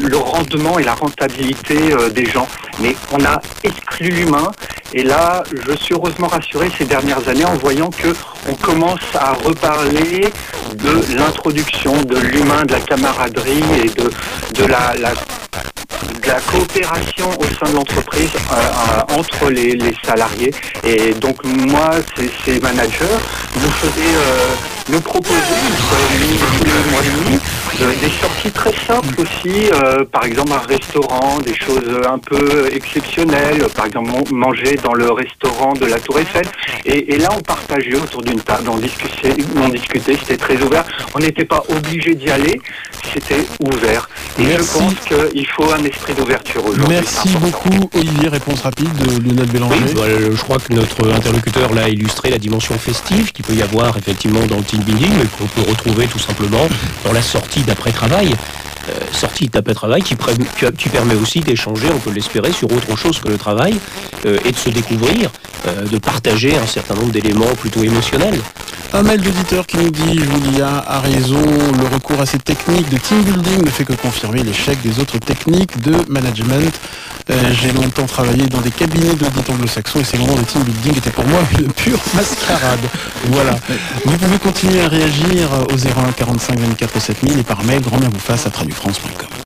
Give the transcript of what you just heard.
le rendement et la rentabilité des gens. Mais on a exclu l'humain. Et là, je suis heureusement rassuré ces dernières années en voyant que on commence à reparler de l'introduction de l'humain, de la camaraderie et de la coopération au sein de l'entreprise entre les salariés. Et donc moi, ces managers nous proposer une fois et demi, tous les mois et demi, des sorties très simples aussi, par exemple un restaurant, des choses un peu exceptionnelles, par exemple manger dans le restaurant de la Tour Eiffel, et là on partageait autour d'une table, on discutait, c'était très ouvert, on n'était pas obligé d'y aller, c'était ouvert. Et Merci. Je pense qu'il faut un esprit d'ouverture aujourd'hui. Merci beaucoup Olivier, réponse rapide de Lionel Bélanger. Oui, je crois que notre interlocuteur l'a illustré, la dimension festive qu'il peut y avoir effectivement dans le team building, mais qu'on peut retrouver tout simplement dans la sortie d'après-travail. Sortie d'après-travail qui permet aussi d'échanger, on peut l'espérer, sur autre chose que le travail, et de se découvrir, de partager un certain nombre d'éléments plutôt émotionnels. Un mail d'auditeur qui nous dit Julia a raison, le recours à ces techniques de team building ne fait que confirmer l'échec des autres techniques de management. J'ai longtemps travaillé dans des cabinets d'audit anglo-saxons et ces moments de team building étaient pour moi une pure mascarade. Voilà. Vous pouvez continuer à réagir au 01 45 24 7000 et par mail grandbienvouface@radiofrance.com.